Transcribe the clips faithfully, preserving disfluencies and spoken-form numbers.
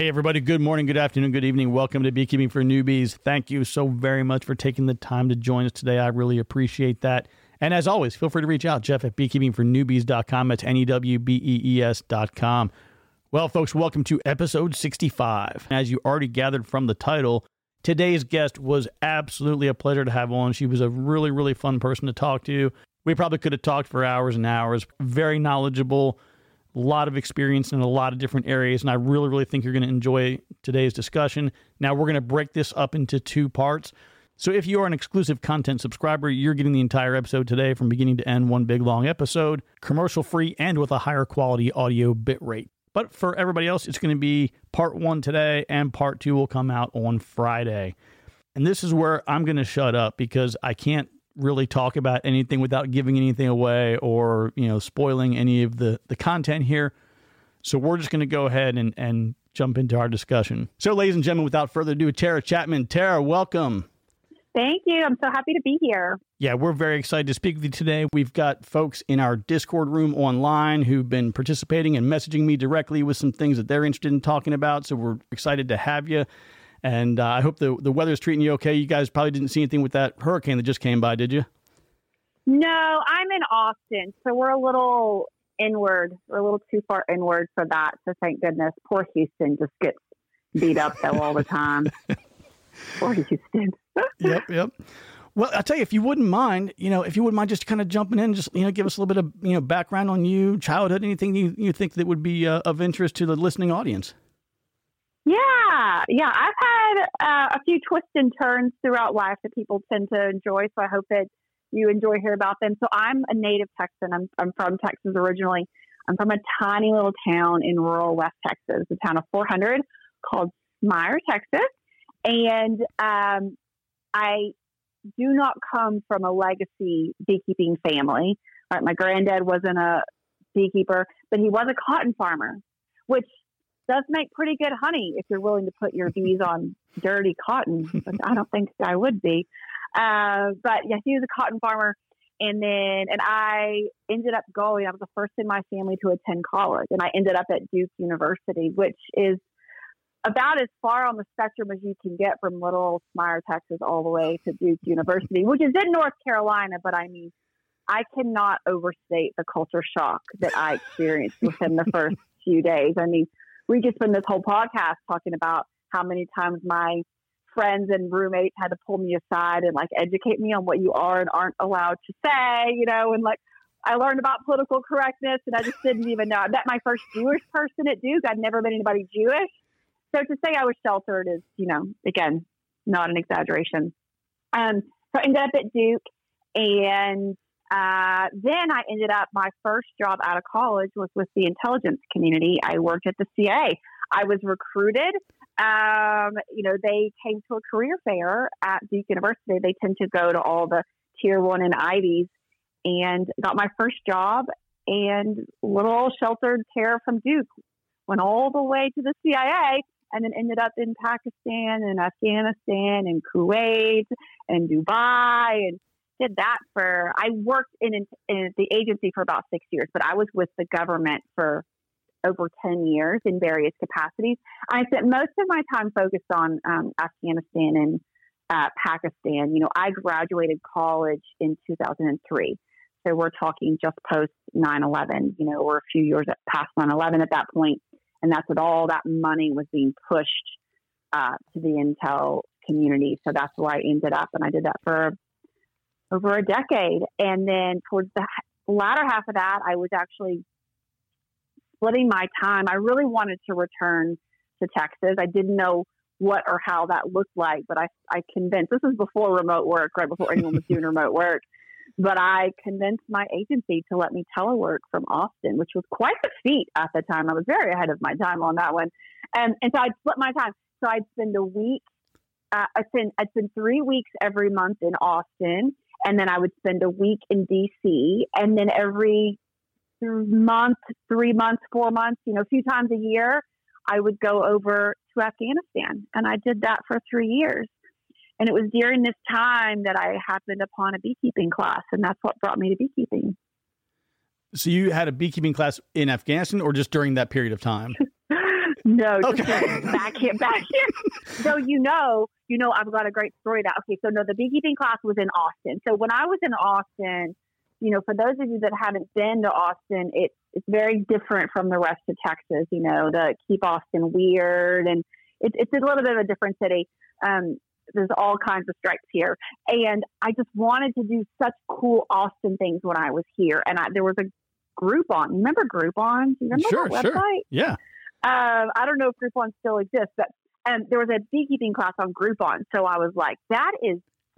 Hey, everybody. Good morning, good afternoon, good evening. Welcome to Beekeeping for Newbies. Thank you so very much for taking the time to join us today. I really appreciate that. And as always, feel free to reach out, Jeff at beekeeping for newbies dot com. That's N E W B E E S dot com. Well, folks, welcome to episode sixty-five. As you already gathered from the title, today's guest was absolutely a pleasure to have on. She was a really, really fun person to talk to. We probably could have talked for hours and hours. Very knowledgeable, a lot of experience in a lot of different areas, and I really, really think you're going to enjoy today's discussion. Now, we're going to break this up into two parts. So if you are an exclusive content subscriber, you're getting the entire episode today from beginning to end, one big long episode, commercial-free and with a higher quality audio bit rate. But for everybody else, it's going to be part one today, and part two will come out on Friday. And this is where I'm going to shut up because I can't really talk about anything without giving anything away or, you know, spoiling any of the, the content here. So we're just going to go ahead and, and jump into our discussion. So, ladies and gentlemen, without further ado, Tara Chapman. Tara, welcome. Thank you. I'm so happy to be here. Yeah, we're very excited to speak with you today. We've got folks in our Discord room online who've been participating and messaging me directly with some things that they're interested in talking about. So we're excited to have you. And uh, I hope the, the weather's treating you okay. You guys probably didn't see anything with that hurricane that just came by, did you? No, I'm in Austin, so we're a little inward. We're a little too far inward for that. So thank goodness. Poor Houston just gets beat up though all the time. Poor Houston. Yep, yep. Well, I'll tell you, if you wouldn't mind, you know, if you wouldn't mind just kind of jumping in, just, you know, give us a little bit of, you know, background on you, childhood, anything you, you think that would be uh, of interest to the listening audience. Yeah, yeah. I've had uh, a few twists and turns throughout life that people tend to enjoy, so I hope that you enjoy hearing about them. So I'm a native Texan. I'm I'm from Texas originally. I'm from a tiny little town in rural West Texas, a town of four hundred called Smyre, Texas. And um, I do not come from a legacy beekeeping family. Right? My granddad wasn't a beekeeper, but he was a cotton farmer, which does make pretty good honey if you're willing to put your bees on dirty cotton, which I don't think I would be. Uh, but yeah, he was a cotton farmer. And then, and I ended up going, I was the first in my family to attend college, and I ended up at Duke University, which is about as far on the spectrum as you can get from little old Smyre, Texas, all the way to Duke University, which is in North Carolina. But I mean, I cannot overstate the culture shock that I experienced within the first few days. I mean, we could spend this whole podcast talking about how many times my friends and roommates had to pull me aside and like educate me on what you are and aren't allowed to say, you know, and like I learned about political correctness and I just didn't even know. I met my first Jewish person at Duke. I'd never met anybody Jewish. So to say I was sheltered is, you know, again, not an exaggeration. Um, so I ended up at Duke, and Uh, then I ended up, my first job out of college was with the intelligence community. I worked at the C I A. I was recruited. Um, you know, they came to a career fair at Duke University. They tend to go to all the tier one and Ivies, and got my first job. And little old sheltered Tara from Duke went all the way to the C I A, and then ended up in Pakistan and Afghanistan and Kuwait and Dubai, and did that for, I worked in, in, in the agency for about six years, but I was with the government for over ten years in various capacities. I spent most of my time focused on um, Afghanistan and uh, Pakistan. You know, I graduated college in two thousand three. So we're talking just post nine eleven, you know, or a few years past nine eleven at that point. And that's what all that money was being pushed uh, to the intel community. So that's where I ended up. And I did that for over a decade. And then towards the latter half of that, I was actually splitting my time. I really wanted to return to Texas. I didn't know what or how that looked like, but I, I convinced, this was before remote work, right before anyone was doing remote work, but I convinced my agency to let me telework from Austin, which was quite a feat at the time. I was very ahead of my time on that one. And, and so I'd split my time. So I'd spend a week, uh, I'd spend, I'd spend three weeks every month in Austin. And then I would spend a week in D C, and then every month, three months, four months, you know, a few times a year, I would go over to Afghanistan. And I did that for three years. And it was during this time that I happened upon a beekeeping class, and that's what brought me to beekeeping. So you had a beekeeping class in Afghanistan, or just during that period of time? No, just Okay. back here, back here. So you know, you know, I've got a great story that, okay, so no, the beekeeping class was in Austin. So when I was in Austin, you know, for those of you that haven't been to Austin, it's it's very different from the rest of Texas, you know, to keep Austin weird. And it, it's a little bit of a different city. Um, there's all kinds of stripes here. And I just wanted to do such cool Austin things when I was here. And I, there was a Groupon. You remember Groupon? Do you remember Sure, that sure. website? Yeah. Um, I don't know if Groupon still exists, but um, there was a beekeeping class on Groupon. So I was like, that is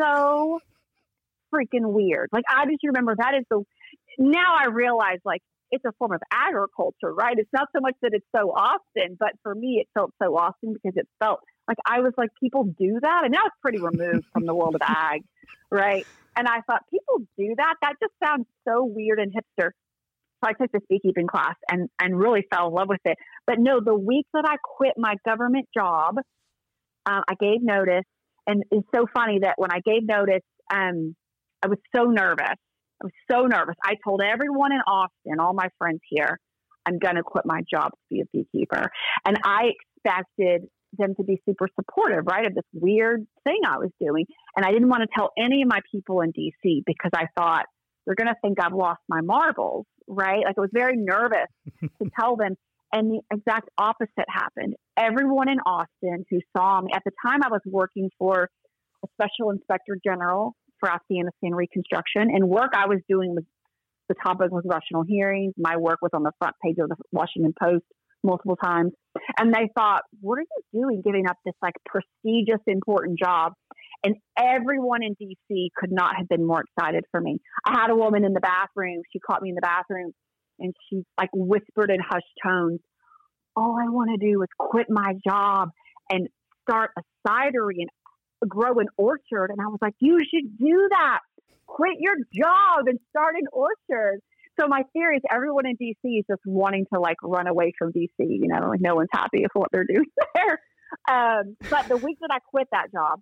so freaking weird. Like, I just remember that is the, now I realize, like, it's a form of agriculture, right? It's not so much that it's so Austin, but for me, it felt so Austin because it felt like I was like, people do that. And now it's pretty removed from the world of ag, right? And I thought, people do that? That just sounds so weird and hipster. So I took this beekeeping class and, and really fell in love with it. But no, the week that I quit my government job, uh, I gave notice. And it's so funny that when I gave notice, um, I was so nervous. I was so nervous. I told everyone in Austin, all my friends here, I'm going to quit my job to be a beekeeper. And I expected them to be super supportive, right, of this weird thing I was doing. And I didn't want to tell any of my people in D C because I thought they're going to think I've lost my marbles, right? Like I was very nervous to tell them. And the exact opposite happened. Everyone in Austin who saw me, at the time I was working for a special inspector general for Afghanistan reconstruction, and work I was doing was the topic was congressional hearings. My work was on the front page of the Washington Post multiple times. And they thought, what are you doing giving up this like prestigious, important job? And everyone in D C could not have been more excited for me. I had a woman in the bathroom. She caught me in the bathroom and she like whispered in hushed tones, all I want to do is quit my job and start a cidery and grow an orchard. And I was like, you should do that. Quit your job and start an orchard. So my theory is everyone in D C is just wanting to like run away from D C. You know, like no one's happy with what they're doing there. Um, but the week that I quit that job,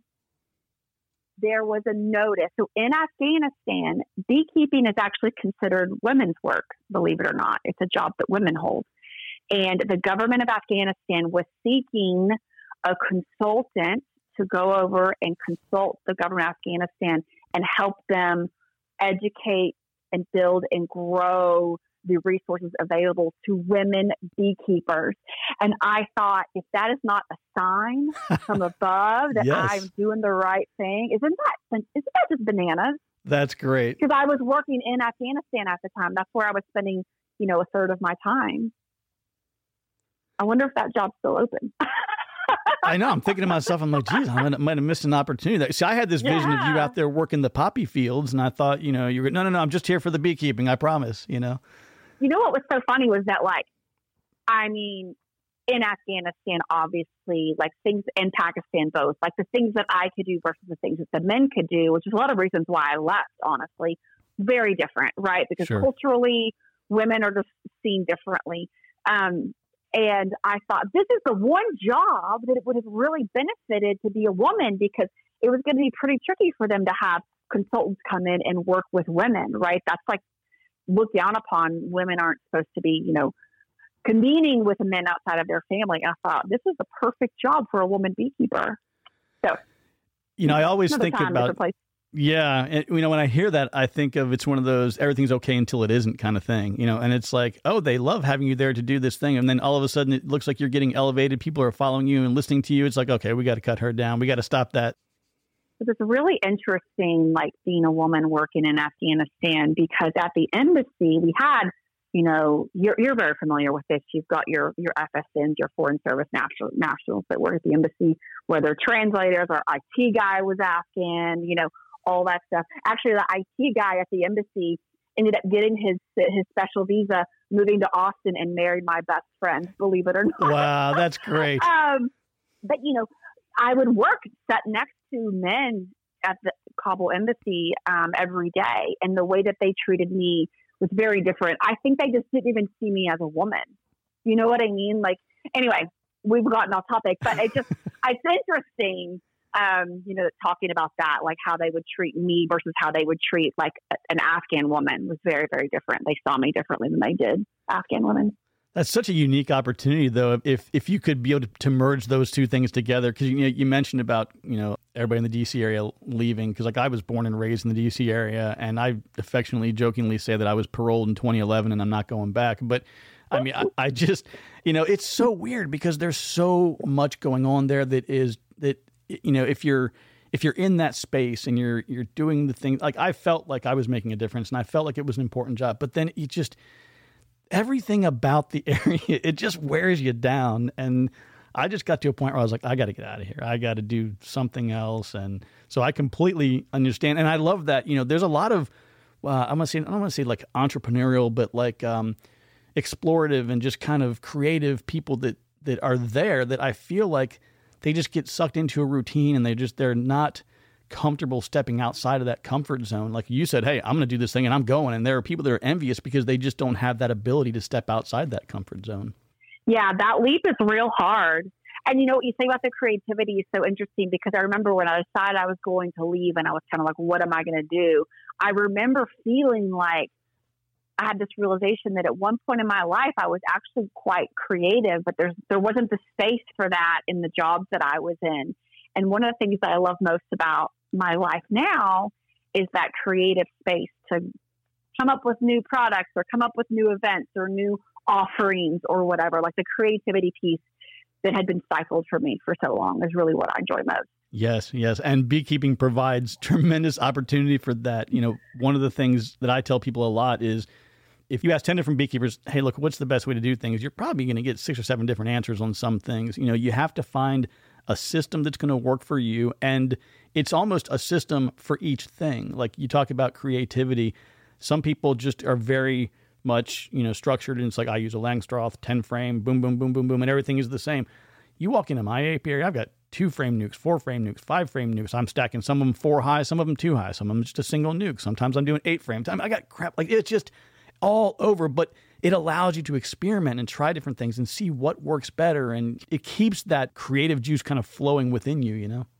there was a notice. So in Afghanistan, beekeeping is actually considered women's work, believe it or not. It's a job that women hold. And the government of Afghanistan was seeking a consultant to go over and consult the government of Afghanistan and help them educate and build and grow the resources available to women beekeepers. And I thought, if that is not a sign from above that Yes. I'm doing the right thing, isn't that, isn't that just bananas? That's great. Because I was working in Afghanistan at the time. That's where I was spending, you know, a third of my time. I wonder if that job's still open. I know. I'm thinking to myself, I'm like, geez, I might have missed an opportunity there. See, I had this vision of you Yeah. out there working the poppy fields, and I thought, you know, you're no, no, no, I'm just here for the beekeeping. I promise, you know. You know what was so funny was that, like, I mean, in Afghanistan, obviously, like things in Pakistan, both, like the things that I could do versus the things that the men could do, which is a lot of reasons why I left, honestly, very different, right? Because Sure. culturally, women are just seen differently. Um, and I thought, this is the one job that it would have really benefited to be a woman, because it was going to be pretty tricky for them to have consultants come in and work with women, right? That's like looked down upon. Women aren't supposed to be, you know, convening with men outside of their family. I thought, this is the perfect job for a woman beekeeper. So, You know, I always another think time, about, different place. yeah, and, you know, when I hear that, I think of it's one of those everything's okay until it isn't kind of thing, you know, and it's like, oh, they love having you there to do this thing. And then all of a sudden it looks like you're getting elevated. People are following you and listening to you. It's like, okay, we got to cut her down. We got to stop that. It's really interesting, like being a woman working in Afghanistan, because at the embassy we had, you know, you're, you're very familiar with this. You've got your, your F S Ns, your foreign service national, nationals that work at the embassy, whether translators or I T guy was Afghan, you know, all that stuff. Actually, the I T guy at the embassy ended up getting his his special visa, moving to Austin, and married my best friend, believe it or not. Wow, that's great. um, but, you know, I would work sat next to men at the Kabul embassy um, every day, and the way that they treated me was very different. I think they just didn't even see me as a woman. You know what I mean? Like, anyway, we've gotten off topic, but it just, it's interesting, um, you know, talking about that, like how they would treat me versus how they would treat like a, an Afghan woman was very, very different. They saw me differently than they did Afghan women. That's such a unique opportunity, though, if if you could be able to, to merge those two things together. Because you know, you mentioned about you know everybody in the D C area leaving. Because like I was born and raised in the D C area, and I affectionately, jokingly say that I was paroled in twenty eleven and I'm not going back. But I mean, I, I just you know it's so weird because there's so much going on there that is that you know if you're if you're in that space and you're you're doing the thing, like I felt like I was making a difference and I felt like it was an important job. But then you just everything about the area, it just wears you down. And I just got to a point where I was like, I got to get out of here. I got to do something else. And so I completely understand. And I love that, you know, there's a lot of, uh, I'm going to say, I don't want to say like entrepreneurial, but like um, explorative and just kind of creative people that, that are there that I feel like they just get sucked into a routine and they just, they're not comfortable stepping outside of that comfort zone. Like you said, hey, I'm going to do this thing and I'm going. And there are people that are envious because they just don't have that ability to step outside that comfort zone. Yeah, that leap is real hard. And you know what you say about the creativity is so interesting because I remember when I decided I was going to leave and I was kind of like, what am I going to do? I remember feeling like I had this realization that at one point in my life, I was actually quite creative, but there's, there wasn't the space for that in the jobs that I was in. And one of the things that I love most about my life now is that creative space to come up with new products or come up with new events or new offerings or whatever. Like the creativity piece that had been stifled for me for so long is really what I enjoy most. Yes, yes. And beekeeping provides tremendous opportunity for that. You know, one of the things that I tell people a lot is if you ask ten different beekeepers, hey, look, what's the best way to do things? You're probably going to get six or seven different answers on some things. You know, you have to find a system that's going to work for you. And it's almost a system for each thing. Like you talk about creativity. Some people just are very much, you know, structured. And it's like, I use a Langstroth ten frame, boom, boom, boom, boom, boom. And everything is the same. You walk into my apiary, I've got two frame nukes, four frame nukes, five frame nukes. I'm stacking some of them four high, some of them two high, some of them just a single nuke. Sometimes I'm doing eight frames. I got crap. Like it's just all over, but it allows you to experiment and try different things and see what works better. And it keeps that creative juice kind of flowing within you, you know?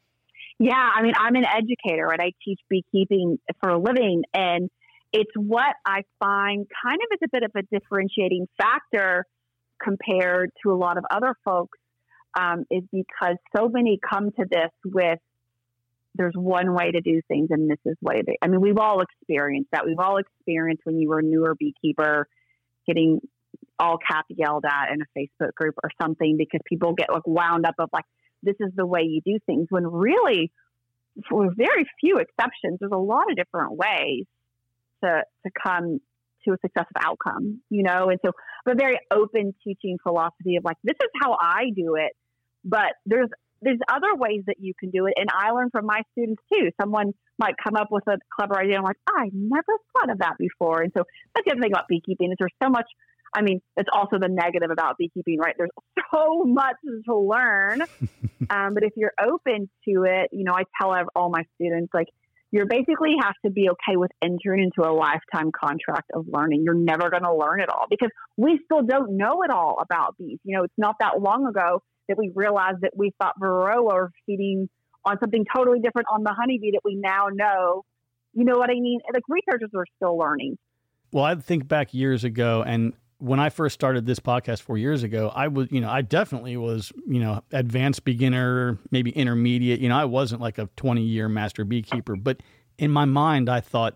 Yeah. I mean, I'm an educator, right? I teach beekeeping for a living. And it's what I find kind of is a bit of a differentiating factor compared to a lot of other folks, um, is because so many come to this with, there's one way to do things and this is way they, I mean, we've all experienced that. We've all experienced when you were a newer beekeeper getting all cap yelled at in a Facebook group or something because people get like wound up of like, this is the way you do things. When really, for very few exceptions, there's a lot of different ways to, to come to a successful outcome, you know? And so I'm a very open teaching philosophy of like, this is how I do it, but there's, there's other ways that you can do it. And I learn from my students too. Someone might come up with a clever idea. I'm like, I never thought of that before. And so that's the other thing about beekeeping is there's so much, I mean, it's also the negative about beekeeping, right? There's so much to learn. um, but if you're open to it, you know, I tell all my students, like, you basically have to be okay with entering into a lifetime contract of learning. You're never going to learn it all because we still don't know it all about bees. You know, it's not that long ago that we realized that we thought Varroa were feeding on something totally different on the honeybee that we now know. You know what I mean? Like researchers are still learning. Well, I think back years ago, and when I first started this podcast four years ago, I was, you know, I definitely was, you know, advanced beginner, maybe intermediate. You know, I wasn't like a twenty year master beekeeper, but in my mind, I thought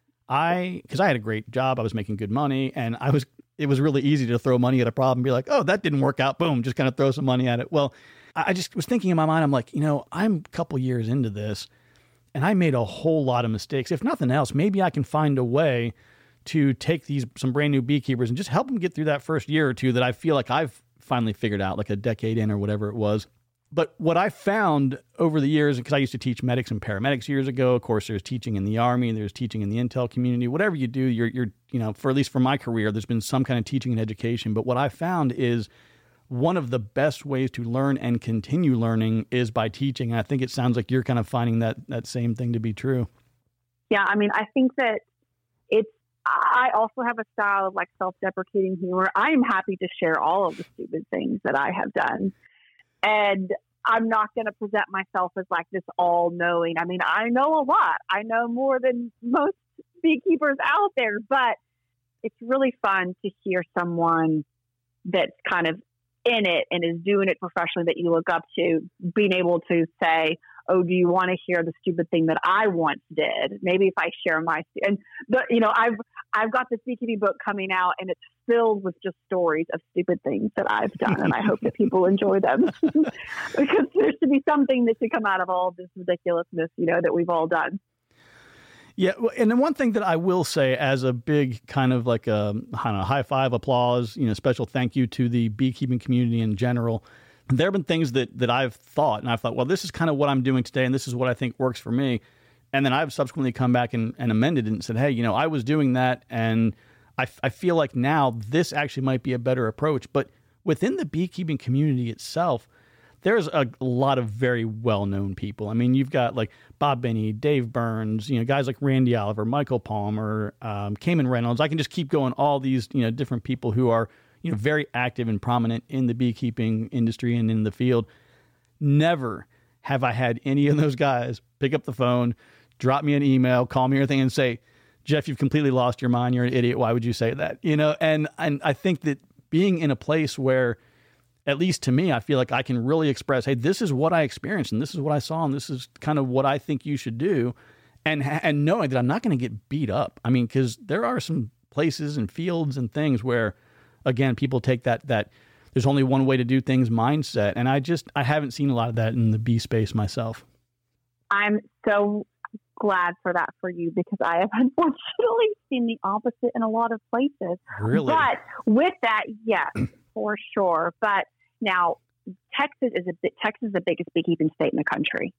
I, because I had a great job, I was making good money, and I was, it was really easy to throw money at a problem and be like, oh, that didn't work out. Boom, just kind of throw some money at it. Well, I just was thinking in my mind, I'm like, you know, I'm a couple years into this and I made a whole lot of mistakes. If nothing else, maybe I can find a way to take these, some brand new beekeepers and just help them get through that first year or two that I feel like I've finally figured out, like a decade in or whatever it was. But what I found over the years, because I used to teach medics and paramedics years ago, of course, there's teaching in the Army, there's teaching in the intel community, whatever you do, you're, you're, you know, for at least for my career, there's been some kind of teaching and education. But what I found is one of the best ways to learn and continue learning is by teaching. And I think it sounds like you're kind of finding that, that same thing to be true. Yeah. I mean, I think that it's, I also have a style of like self-deprecating humor. I am happy to share all of the stupid things that I have done. And I'm not going to present myself as like this all-knowing. I mean, I know a lot. I know more than most beekeepers out there, but it's really fun to hear someone that's kind of in it and is doing it professionally that you look up to, being able to say, oh, do you want to hear the stupid thing that I once did? Maybe if I share my, and the, you know, I've, I've got this beekeeping book coming out and it's filled with just stories of stupid things that I've done. And I hope that people enjoy them because there should be something that should come out of all this ridiculousness, you know, that we've all done. Yeah. And then one thing that I will say as a big kind of like a, I don't know, high five, applause, you know, special thank you to the beekeeping community in general. There have been things that, that I've thought and I've thought, well, this is kind of what I'm doing today. And this is what I think works for me. And then I've subsequently come back and, and amended it and said, hey, you know, I was doing that. And I, I feel like now this actually might be a better approach. But within the beekeeping community itself, there's a lot of very well-known people. I mean, you've got like Bob Binney, Dave Burns, you know, guys like Randy Oliver, Michael Palmer, um, Cayman Reynolds. I can just keep going. All these, you know, different people who are, you know, very active and prominent in the beekeeping industry and in the field. Never have I had any of those guys pick up the phone, drop me an email, call me or anything and say, Jeff, you've completely lost your mind. You're an idiot. Why would you say that? You know, and, and I think that being in a place where, at least to me, I feel like I can really express, hey, this is what I experienced and this is what I saw and this is kind of what I think you should do. And, and knowing that I'm not going to get beat up. I mean, because there are some places and fields and things where, again, people take that, that there's only one way to do things mindset. And I just, I haven't seen a lot of that in the bee space myself. I'm so glad for that for you because I have unfortunately seen the opposite in a lot of places. Really? But with that, yes, for sure. But now Texas is a Texas is the biggest beekeeping state in the country.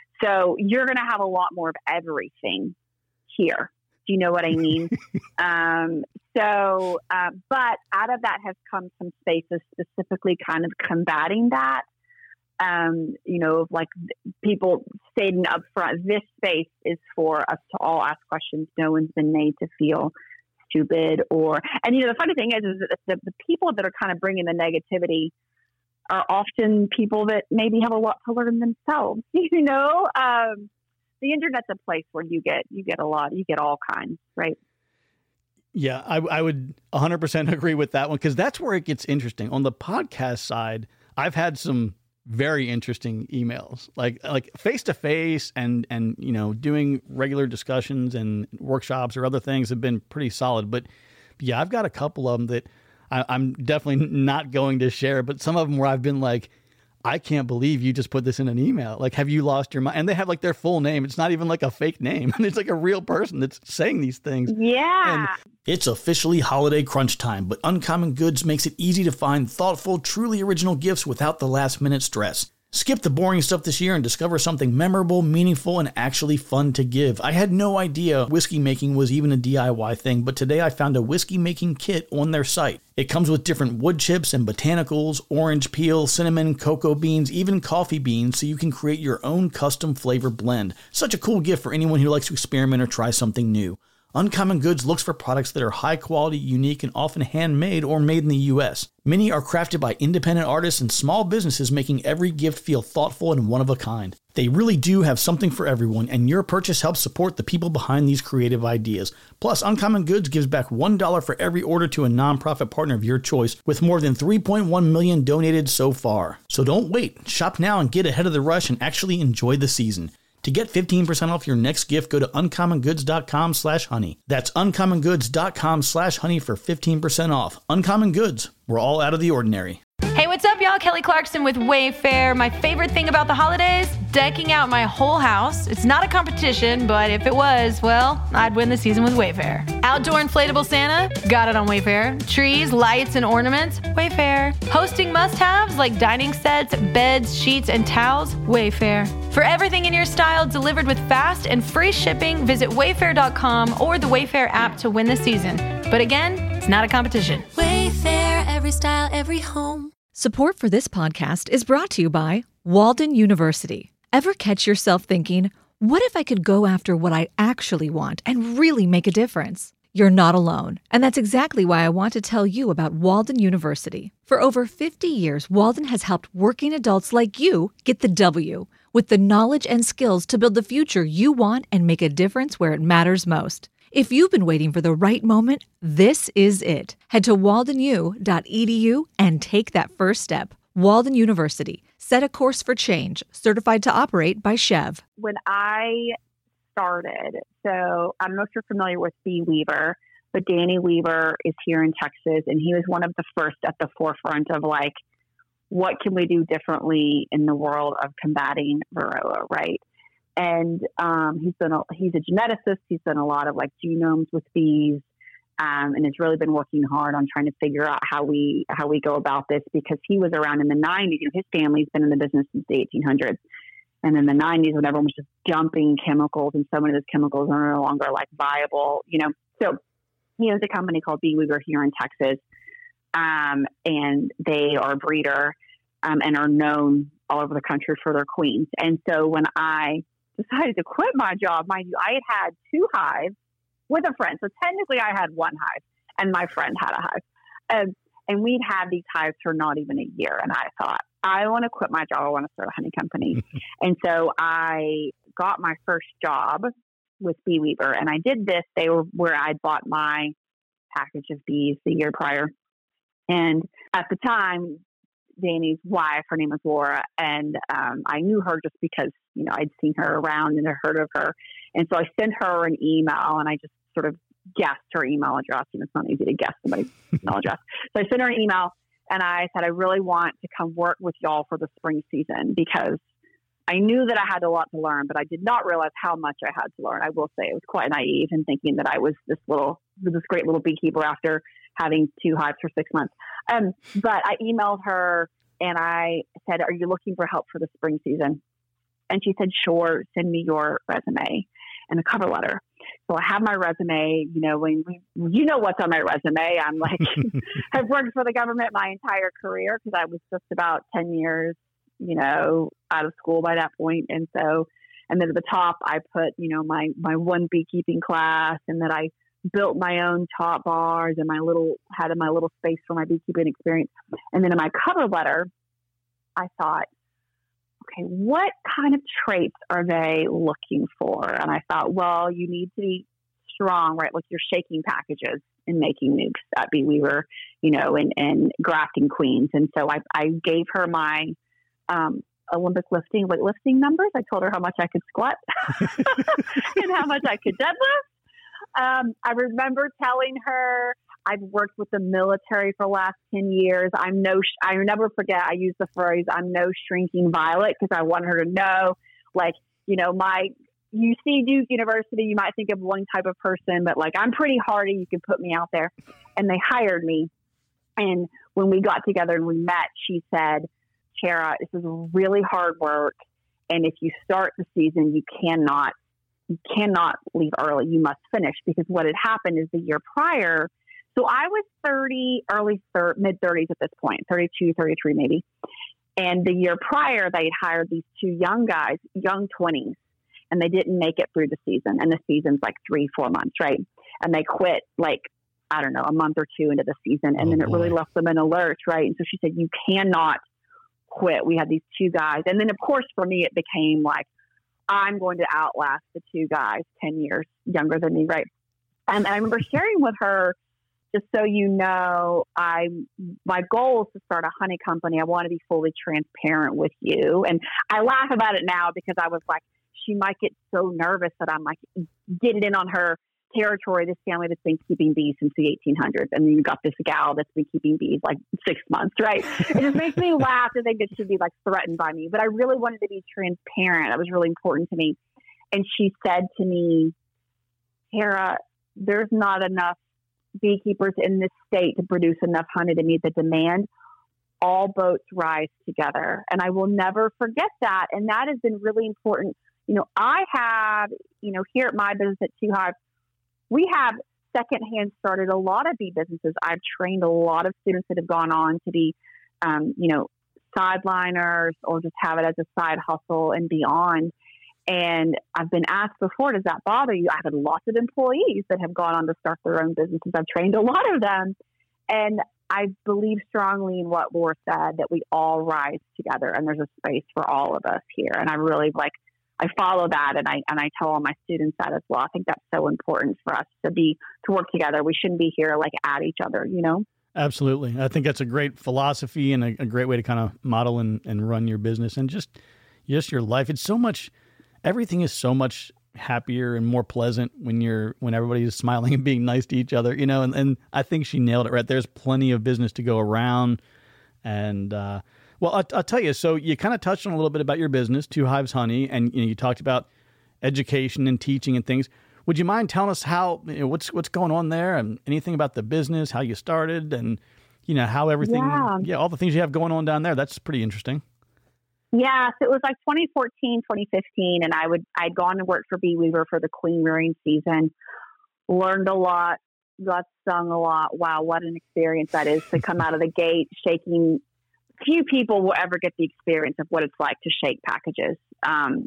So you're going to have a lot more of everything here. Do you know what I mean? um, so, uh, but out of that has come some spaces specifically kind of combating that. Um, you know, like people stating up front, this space is for us to all ask questions. No one's been made to feel stupid or, and you know, the funny thing is, is that the, the people that are kind of bringing the negativity are often people that maybe have a lot to learn themselves, you know? Um, the internet's a place where you get, you get a lot, you get all kinds, right? Yeah, I, I would one hundred percent agree with that one because that's where it gets interesting. On the podcast side, I've had some very interesting emails, like like face to face, and and you know doing regular discussions and workshops or other things have been pretty solid. But yeah, I've got a couple of them that I, I'm definitely not going to share. But some of them where I've been like, I can't believe you just put this in an email. Like, have you lost your mind? And they have like their full name. It's not even like a fake name. It's like a real person that's saying these things. Yeah. And it's officially holiday crunch time, but Uncommon Goods makes it easy to find thoughtful, truly original gifts without the last minute stress. Skip the boring stuff this year and discover something memorable, meaningful, and actually fun to give. I had no idea whiskey making was even a D I Y thing, but today I found a whiskey making kit on their site. It comes with different wood chips and botanicals, orange peel, cinnamon, cocoa beans, even coffee beans, so you can create your own custom flavor blend. Such a cool gift for anyone who likes to experiment or try something new. Uncommon Goods looks for products that are high quality, unique, and often handmade or made in the U S. Many are crafted by independent artists and small businesses, making every gift feel thoughtful and one of a kind. They really do have something for everyone, and your purchase helps support the people behind these creative ideas. Plus, Uncommon Goods gives back one dollar for every order to a nonprofit partner of your choice, with more than three point one million dollars donated so far. So don't wait. Shop now and get ahead of the rush and actually enjoy the season. To get fifteen percent off your next gift, go to uncommongoods.com slash honey. That's uncommongoods.com slash honey for fifteen percent off. Uncommon Goods. We're all out of the ordinary. Hey, what's up, y'all? Kelly Clarkson with Wayfair. My favorite thing about the holidays? Decking out my whole house. It's not a competition, but if it was, well, I'd win the season with Wayfair. Outdoor inflatable Santa? Got it on Wayfair. Trees, lights, and ornaments? Wayfair. Hosting must-haves like dining sets, beds, sheets, and towels? Wayfair. For everything in your style delivered with fast and free shipping, visit wayfair dot com or the Wayfair app to win the season. But again, it's not a competition. Wayfair, every style, every home. Support for this podcast is brought to you by Walden University. Ever catch yourself thinking, what if I could go after what I actually want and really make a difference? You're not alone, and that's exactly why I want to tell you about Walden University. For over fifty years, Walden has helped working adults like you get the W, with the knowledge and skills to build the future you want and make a difference where it matters most. If you've been waiting for the right moment, this is it. Head to walden u dot e d u and take that first step. Walden University. Set a course for change. Certified to operate by Chev. When I started, so I don't know if you're familiar with Bee Weaver, but Danny Weaver is here in Texas, and he was one of the first at the forefront of like, what can we do differently in the world of combating Varroa, right? And um, he's been a, he's a geneticist. He's done a lot of like genomes with bees, um, and has really been working hard on trying to figure out how we how we go about this, because he was around in the nineties. You know, his family's been in the business since the eighteen hundreds, and in the nineties, when everyone was just dumping chemicals, and so many of those chemicals are no longer like viable. You know, so he owns a company called Bee Weaver here in Texas. Um, and they are a breeder um, and are known all over the country for their queens. And so when I decided to quit my job, mind you, I had had two hives with a friend. So technically I had one hive and my friend had a hive. Um, and we'd had these hives for not even a year. And I thought, I want to quit my job. I want to start a honey company. And so I got my first job with Bee Weaver. And I did this. They were where I bought my package of bees the year prior. And at the time, Danny's wife, her name was Laura, and um, I knew her just because, you know, I'd seen her around and had heard of her. And so I sent her an email, and I just sort of guessed her email address. You know, it's not easy to guess somebody's email address. So I sent her an email, and I said, I really want to come work with y'all for the spring season, because I knew that I had a lot to learn, but I did not realize how much I had to learn. I will say I was quite naive in thinking that I was this little, this great little beekeeper after having two hives for six months. Um, but I emailed her and I said, are you looking for help for the spring season? And she said, sure, send me your resume and a cover letter. So I have my resume, you know, when we, you know what's on my resume. I'm like, I've worked for the government my entire career, because I was just about ten years, you know, out of school by that point. And so, and then at the top, I put, you know, my, my one beekeeping class, and that I built my own top bars and my little, had in my little space for my beekeeping experience. And then in my cover letter, I thought, okay, what kind of traits are they looking for? And I thought, well, you need to be strong, right? Like you're shaking packages and making nukes at Bee Weaver, you know, and, and grafting queens. And so I, I gave her my um, Olympic lifting, weightlifting numbers. I told her how much I could squat and how much I could deadlift. Um, I remember telling her I've worked with the military for the last ten years. I'm no, I never forget, I use the phrase, I'm no shrinking violet, because I want her to know, like, you know, my, you see Duke University, you might think of one type of person, but like, I'm pretty hardy. You can put me out there. And they hired me. And when we got together and we met, she said, Tara, this is really hard work. And if you start the season, you cannot, you cannot leave early. You must finish, because what had happened is the year prior. So I was thirty, early thir- mid thirties at this point, thirty-two, thirty-three maybe. And the year prior, they had hired these two young guys, young twenties, and they didn't make it through the season. And the season's like three, four months, right? And they quit like, I don't know, a month or two into the season. And oh, then it boy. really left them in a lurch, right? And so she said, you cannot quit. We had these two guys. And then, of course, for me, it became like, I'm going to outlast the two guys ten years younger than me, right? And I remember sharing with her, just so you know, I my goal is to start a honey company. I want to be fully transparent with you. And I laugh about it now, because I was like, she might get so nervous that I'm like getting in on her territory, this family that's been keeping bees since the eighteen hundreds. And then you got this gal that's been keeping bees like six months, right? It just makes me laugh to think that she'd be like threatened by me. But I really wanted to be transparent. That was really important to me. And she said to me, Tara, there's not enough beekeepers in this state to produce enough honey to meet the demand. All boats rise together. And I will never forget that. And that has been really important. You know, I have, you know, here at my business at Two Hive, we have secondhand started a lot of bee businesses. I've trained a lot of students that have gone on to be, um, you know, sideliners or just have it as a side hustle and beyond. And I've been asked before, does that bother you? I've had lots of employees that have gone on to start their own businesses. I've trained a lot of them. And I believe strongly in what Laura said, that we all rise together and there's a space for all of us here. And I really like, I follow that, and I and I tell all my students that as well. I think that's so important for us to be to work together. We shouldn't be here like at each other, you know. Absolutely, I think that's a great philosophy and a, a great way to kind of model and, and run your business and just just your life. It's so much. Everything is so much happier and more pleasant when you're when everybody is smiling and being nice to each other, you know. And, and I think she nailed it right. There's plenty of business to go around, and uh, well, I'll, I'll tell you. So you kind of touched on a little bit about your business, Two Hives Honey, and you know, you talked about education and teaching and things. Would you mind telling us how you know, what's what's going on there, and anything about the business, how you started, and you know how everything, yeah, yeah all the things you have going on down there? That's pretty interesting. Yeah, so it was like twenty fourteen, twenty fifteen, and I would I'd gone and worked for Bee Weaver for the queen rearing season. Learned a lot, got stung a lot. Wow, what an experience that is to come out of the gate shaking. Few people will ever get the experience of what it's like to shake packages. Um,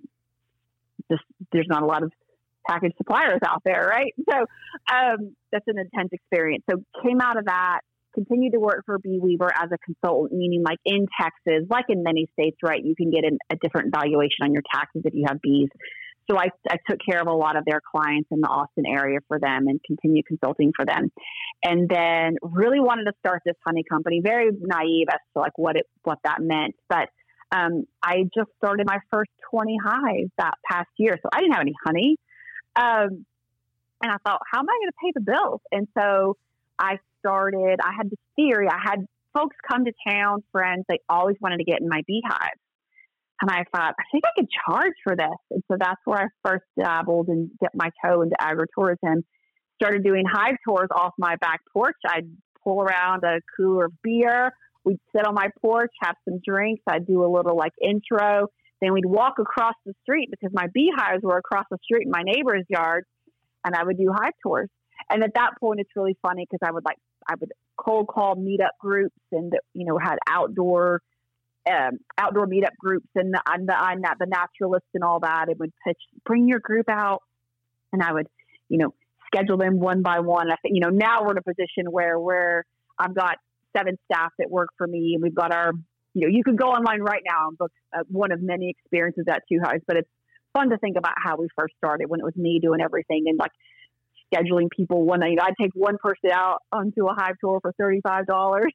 just there's not a lot of package suppliers out there, right? So um, that's an intense experience. So came out of that. Continued to work for Bee Weaver as a consultant, meaning like in Texas, like in many states, right? You can get an, a different valuation on your taxes if you have bees. So I, I took care of a lot of their clients in the Austin area for them and continued consulting for them. And then really wanted to start this honey company, very naive as to like what it, what that meant. But um, I just started my first twenty hives that past year. So I didn't have any honey. Um, and I thought, how am I going to pay the bills? And so I started, I had this theory. I had folks come to town, friends, they always wanted to get in my beehives. And I thought, I think I could charge for this. And so that's where I first dabbled and dipped my toe into agritourism. Started doing hive tours off my back porch. I'd pull around a cooler of beer. We'd sit on my porch, have some drinks. I'd do a little like intro. Then we'd walk across the street because my beehives were across the street in my neighbor's yard. And I would do hive tours. And at that point, it's really funny because I would like, I would cold call meetup groups and, you know, had outdoor, um, outdoor meetup groups and the, I'm the, I'm not the naturalist and all that. It would pitch, bring your group out. And I would, you know, schedule them one by one. I think, you know, now we're in a position where we're, I've got seven staff that work for me and we've got our, you know, you can go online right now and book uh, one of many experiences at Two Hives, but it's fun to think about how we first started when it was me doing everything and like, scheduling people one night. I'd take one person out onto a hive tour for thirty-five dollars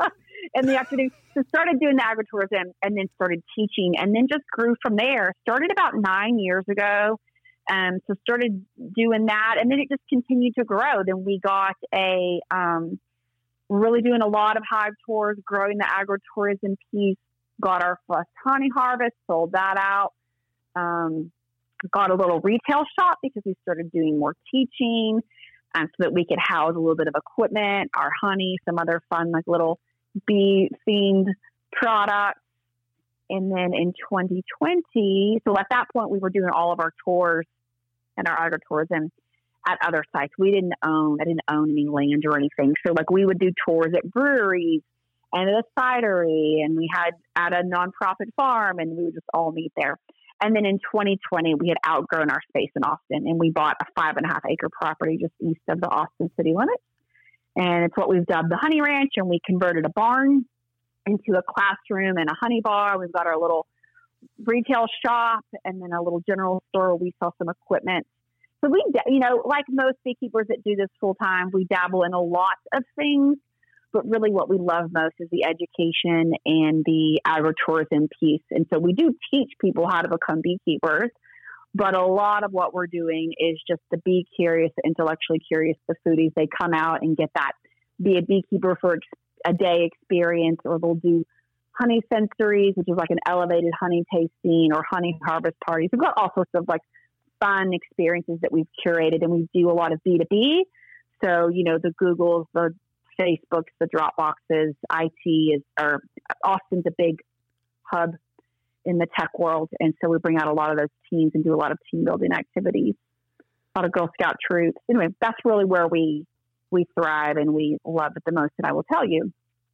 in the afternoon. So started doing the agritourism and then started teaching and then just grew from there. Started about nine years ago. Um, so started doing that and then it just continued to grow. Then we got a, um, really doing a lot of hive tours, growing the agritourism piece, got our first honey harvest, sold that out. Um, got a little retail shop because we started doing more teaching um, so that we could house a little bit of equipment, our honey, some other fun, like little bee themed products. And then in twenty twenty, so at that point we were doing all of our tours and our agritourism at other sites. We didn't own, I didn't own any land or anything. So like we would do tours at breweries and at a cidery and we had at a nonprofit farm and we would just all meet there. And then in twenty twenty, we had outgrown our space in Austin and we bought a five and a half acre property just east of the Austin city limits. And it's what we've dubbed the Honey Ranch. And we converted a barn into a classroom and a honey bar. We've got our little retail shop and then a little general store where we sell some equipment. So we, you know, like most beekeepers that do this full time, we dabble in a lot of things. But really what we love most is the education and the agritourism piece. And so we do teach people how to become beekeepers, but a lot of what we're doing is just the bee curious, the intellectually curious, the foodies. They come out and get that, be a beekeeper for a day experience, or they'll do honey sensories, which is like an elevated honey tasting, or honey harvest parties. We've got all sorts of like fun experiences that we've curated, and we do a lot of B two B. So, you know, the Googles, the Facebooks, the Dropboxes, I T is, or Austin's a big hub in the tech world. And so we bring out a lot of those teams and do a lot of team building activities, a lot of Girl Scout troops. Anyway, that's really where we, we thrive and we love it the most. And I will tell you,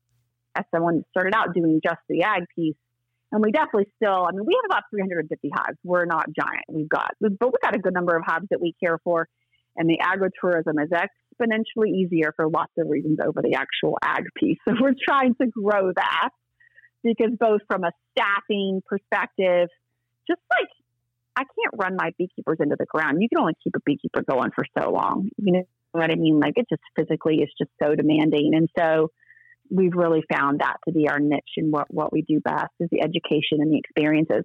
as someone that started out doing just the ag piece, and we definitely still, I mean, we have about three hundred fifty hives. We're not giant. We've got, but we've got a good number of hives that we care for. And the agritourism is exponentially easier for lots of reasons over the actual ag piece. So we're trying to grow that because both from a staffing perspective, just like I can't run my beekeepers into the ground. You can only keep a beekeeper going for so long. You know what I mean? Like, it just physically is just so demanding. And so we've really found that to be our niche, and what, what we do best is the education and the experiences.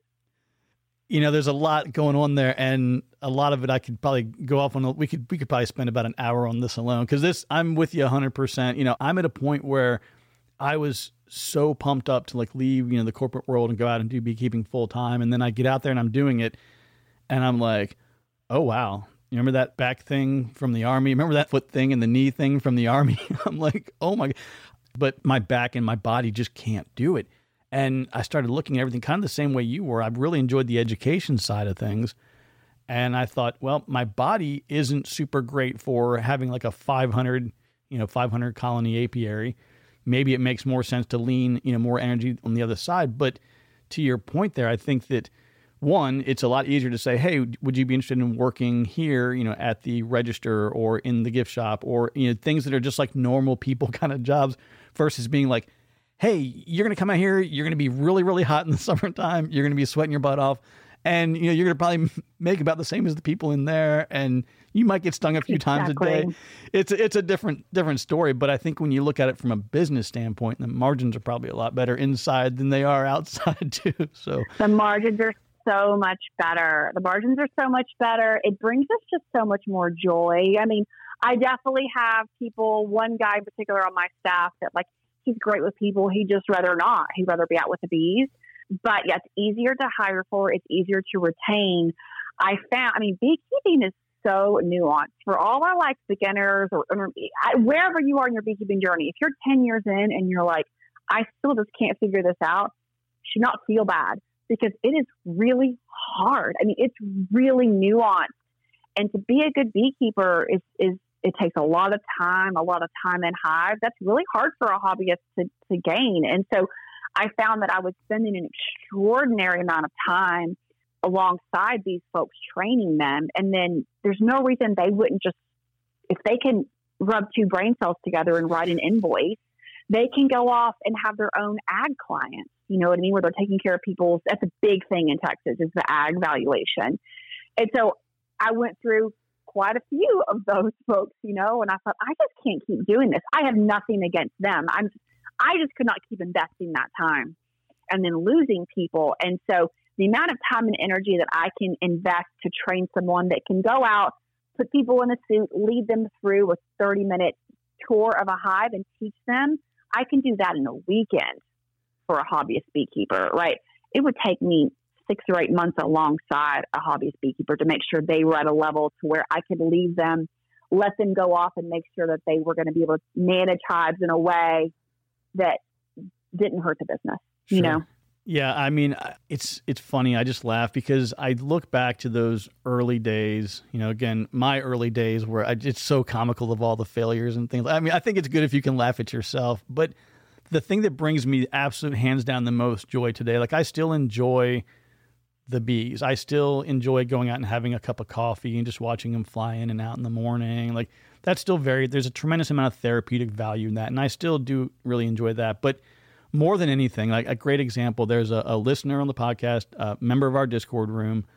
You know, there's a lot going on there, and a lot of it I could probably go off on. We could we could probably spend about an hour on this alone, because this, I'm with you one hundred percent. You know, I'm at a point where I was so pumped up to like leave, you know, the corporate world and go out and do beekeeping full time, and then I get out there and I'm doing it, and I'm like, oh wow, you remember that back thing from the Army? Remember that foot thing and the knee thing from the Army? I'm like, oh my, but my back and my body just can't do it. And I started looking at everything kind of the same way you were. I've really enjoyed the education side of things. And I thought, well, my body isn't super great for having like a five hundred, you know, five hundred colony apiary. Maybe it makes more sense to lean, you know, more energy on the other side. But to your point there, I think that, one, it's a lot easier to say, hey, would you be interested in working here, you know, at the register or in the gift shop, or, you know, things that are just like normal people kind of jobs, versus being like, hey, you're going to come out here, you're going to be really, really hot in the summertime, you're going to be sweating your butt off, and, you know, you're going to probably make about the same as the people in there, and you might get stung a few exactly. times a day. It's it's a different different story, but I think when you look at it from a business standpoint, the margins are probably a lot better inside than they are outside too. So the margins are so much better. The margins are so much better. It brings us just so much more joy. I mean, I definitely have people, one guy in particular on my staff that, like, he's great with people. He'd just rather not. He'd rather be out with the bees. But yeah, it's easier to hire for. It's easier to retain. I found, I mean, beekeeping is so nuanced for all our like beginners or, or wherever you are in your beekeeping journey. If you're ten years in and you're like, I still just can't figure this out, you should not feel bad, because it is really hard. I mean, it's really nuanced. And to be a good beekeeper is, is, it takes a lot of time, a lot of time in hive. That's really hard for a hobbyist to, to gain. And so I found that I was spending an extraordinary amount of time alongside these folks, training them. And then there's no reason they wouldn't just, if they can rub two brain cells together and write an invoice, they can go off and have their own ag clients. You know what I mean? Where they're taking care of people's, that's a big thing in Texas, is the ag valuation. And so I went through quite a few of those folks, you know, and I thought, I just can't keep doing this. I have nothing against them. I'm, I just could not keep investing that time and then losing people. And so the amount of time and energy that I can invest to train someone that can go out, put people in a suit, lead them through a thirty minute tour of a hive and teach them, I can do that in a weekend for a hobbyist beekeeper, right? It would take me six or eight months alongside a hobbyist beekeeper to make sure they were at a level to where I could leave them, let them go off and make sure that they were going to be able to manage hives in a way that didn't hurt the business, sure. you know? Yeah. I mean, it's, it's funny. I just laugh because I look back to those early days, you know, again, my early days where I, it's so comical of all the failures and things. I mean, I think it's good if you can laugh at yourself, but the thing that brings me absolute hands down the most joy today, like I still enjoy the bees. I still enjoy going out and having a cup of coffee and just watching them fly in and out in the morning. Like that's still very, there's a tremendous amount of therapeutic value in that. And I still do really enjoy that. But more than anything, like a great example, there's a, a listener on the podcast, a member of our Discord room,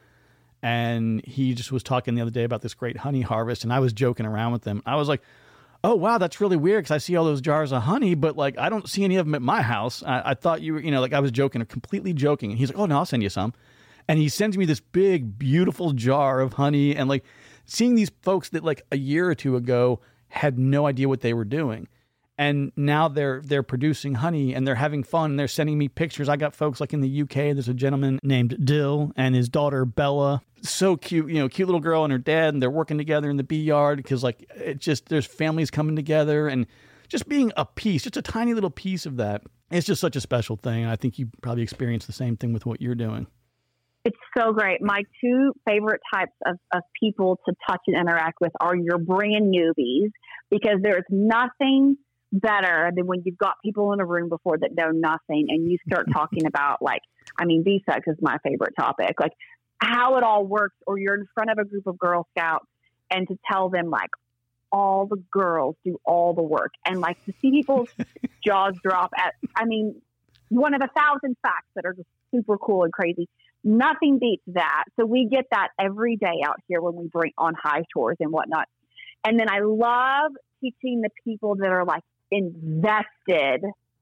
and he just was talking the other day about this great honey harvest. And I was joking around with him. I was like, oh, wow, that's really weird because I see all those jars of honey, but like I don't see any of them at my house. I, I thought you were, you know, like I was joking, completely joking. And he's like, oh, no, I'll send you some. And he sends me this big, beautiful jar of honey. And like seeing these folks that like a year or two ago had no idea what they were doing. And now they're they're producing honey and they're having fun. And they're sending me pictures. I got folks like in the U K. There's a gentleman named Dill and his daughter Bella. So cute, you know, cute little girl and her dad. And they're working together in the bee yard because like it just, there's families coming together and just being a piece, just a tiny little piece of that. It's just such a special thing. And I think you probably experience the same thing with what you're doing. It's so great. My two favorite types of, of people to touch and interact with are your brand newbies, because there's nothing better than when you've got people in a room before that know nothing and you start talking about, like, I mean, bee sex is my favorite topic, like how it all works, or you're in front of a group of Girl Scouts and to tell them like all the girls do all the work, and like to see people's jaws drop at, I mean, one of a thousand facts that are just super cool and crazy. nothing beats that. So we get that every day out here when we bring on hive tours and whatnot. And then I love teaching the people that are like invested.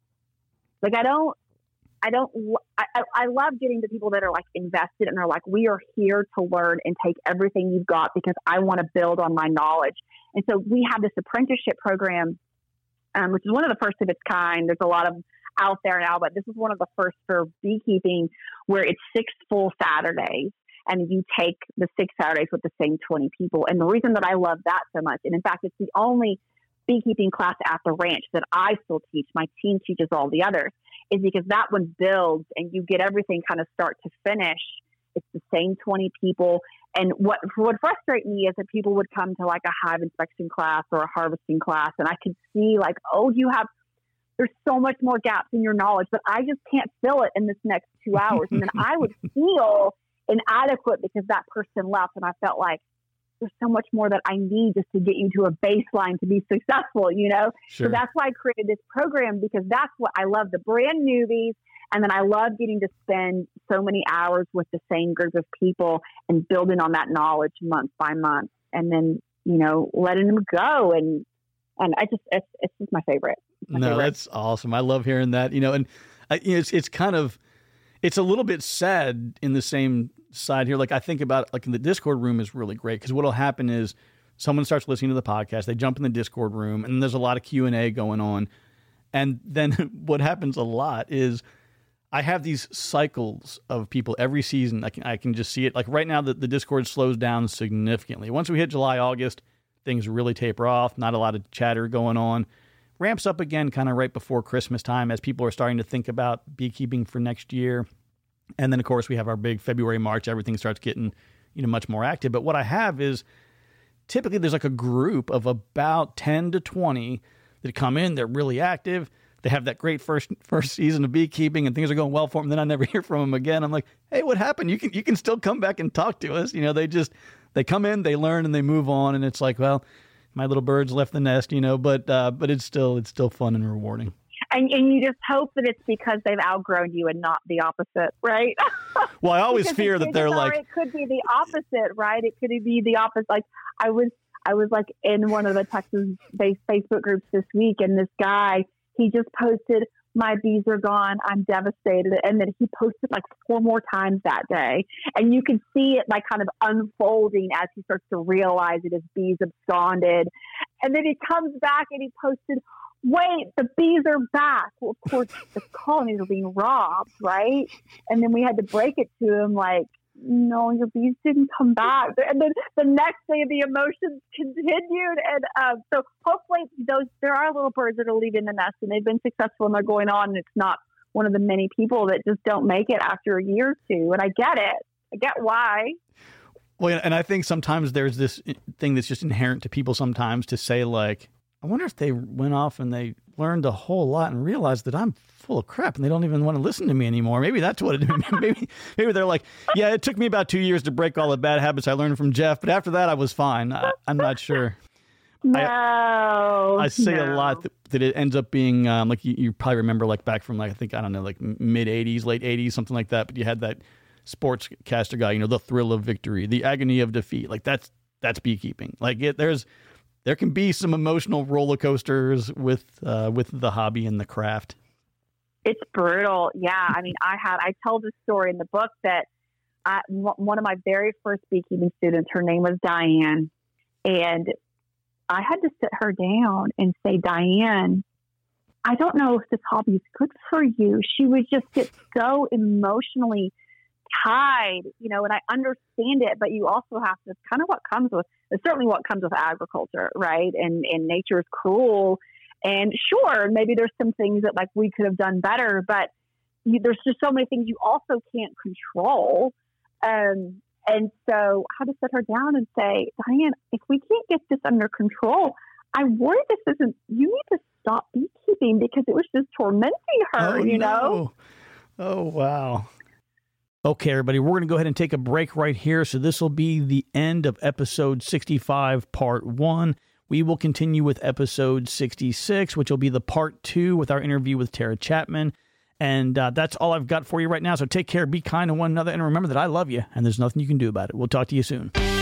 Like I don't, I don't, I, I love getting the people that are like invested and they're like, we are here to learn and take everything you've got because I want to build on my knowledge. And so we have this apprenticeship program, um, which is one of the first of its kind. There's a lot of out there now, but this is one of the first for beekeeping where it's six full Saturdays and you take the six Saturdays with the same twenty people. And the reason that I love that so much, and in fact, it's the only beekeeping class at the ranch that I still teach, my team teaches all the others, is because that one builds and you get everything kind of start to finish. It's the same twenty people. And what would frustrate me is that people would come to like a hive inspection class or a harvesting class and I could see like, oh, you have, there's so much more gaps in your knowledge, but I just can't fill it in this next two hours. And then I would feel inadequate because that person left. And I felt like there's so much more that I need just to get you to a baseline to be successful, you know? Sure. So that's why I created this program because that's what I love, the brand newbies. And then I love getting to spend so many hours with the same group of people and building on that knowledge month by month. And then, you know, letting them go. And, and I just, it's, it's just my favorite. My no, favorite. That's awesome. I love hearing that, you know, and I, you know, it's, it's kind of, it's a little bit sad in the same side here. Like I think about like in the Discord room is really great because what'll happen is someone starts listening to the podcast, they jump in the Discord room and there's a lot of Q and A going on. And then what happens a lot is I have these cycles of people every season. I can, I can just see it. Like right now the, the Discord slows down significantly. Once we hit July, August, things really taper off. Not a lot of chatter going on. Ramps up again kind of right before Christmas time as people are starting to think about beekeeping for next year. And then, of course, we have our big February, March. Everything starts getting, you know, much more active. But what I have is typically there's like a group of about ten to twenty that come in. They're really active. They have that great first first season of beekeeping and things are going well for them. Then I never hear from them again. I'm like, hey, what happened? You can you can still come back and talk to us. You know, they just they come in, they learn, and they move on. And it's like, well, my little birds left the nest, you know, but uh, but it's still it's still fun and rewarding. And, and you just hope that it's because they've outgrown you and not the opposite, right? Well, I always fear that they're like, it could be the opposite, right? It could be the opposite. Like I was, I was like in one of the Texas-based Facebook groups this week, and this guy, he just posted, "My bees are gone. I'm devastated," and then he posted like four more times that day, and you can see it like kind of unfolding as he starts to realize that his bees absconded, and then he comes back and he posted, "Wait, the bees are back." Well, of course, the colonies are being robbed, right? And then we had to break it to him like, no, your bees didn't come back. And then the next day, the emotions continued. And um, so hopefully those there are little birds that are leaving the nest and they've been successful and they're going on. And it's not one of the many people that just don't make it after a year or two. And I get it. I get why. Well, and I think sometimes there's this thing that's just inherent to people sometimes to say like, I wonder if they went off and they learned a whole lot and realized that I'm full of crap and they don't even want to listen to me anymore. Maybe that's what it is. maybe, maybe they're like, yeah, it took me about two years to break all the bad habits I learned from Jeff, but after that I was fine. I, I'm not sure. No, I, I say no. a lot that, that it ends up being um, like you, you probably remember like back from like, I think, I don't know, like mid eighties, late eighties, something like that. But you had that sportscaster guy, you know, the thrill of victory, the agony of defeat. Like that's, that's beekeeping. Like it, there's, There can be some emotional roller coasters with uh, with the hobby and the craft. It's brutal. Yeah. I mean, I had, I tell this story in the book that I, one of my very first beekeeping students, her name was Diane. And I had to sit her down and say, Diane, I don't know if this hobby is good for you. She would just get so emotionally tied, you know, and I understand it, but you also have to, kind of what comes with, it's certainly what comes with agriculture, right? And, and nature is cruel. And sure, maybe there's some things that like we could have done better, but you, there's just so many things you also can't control. Um, and so I had to sit her down and say, Diane, if we can't get this under control, I worry this isn't, you need to stop beekeeping because it was just tormenting her, oh, you no. know? Oh, wow. Okay, everybody, we're going to go ahead and take a break right here. So this will be the end of episode sixty-five, part one. We will continue with episode sixty-six, which will be the part two with our interview with Tara Chapman. And uh, that's all I've got for you right now. So take care, be kind to one another, and remember that I love you, and there's nothing you can do about it. We'll talk to you soon.